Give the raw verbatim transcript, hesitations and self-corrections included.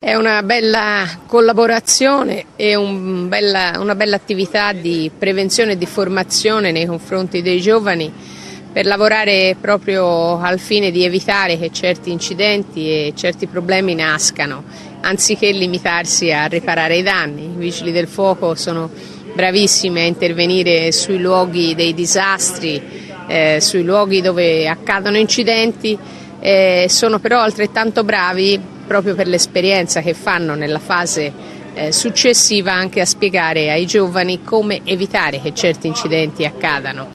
È una bella collaborazione e un bella, una bella attività di prevenzione e di formazione nei confronti dei giovani per lavorare proprio al fine di evitare che certi incidenti e certi problemi nascano, anziché limitarsi a riparare i danni. I vigili del fuoco sono bravissimi a intervenire sui luoghi dei disastri, eh, sui luoghi dove accadono incidenti, eh, sono però altrettanto bravi proprio per l'esperienza che fanno nella fase eh, successiva anche a spiegare ai giovani come evitare che certi incidenti accadano.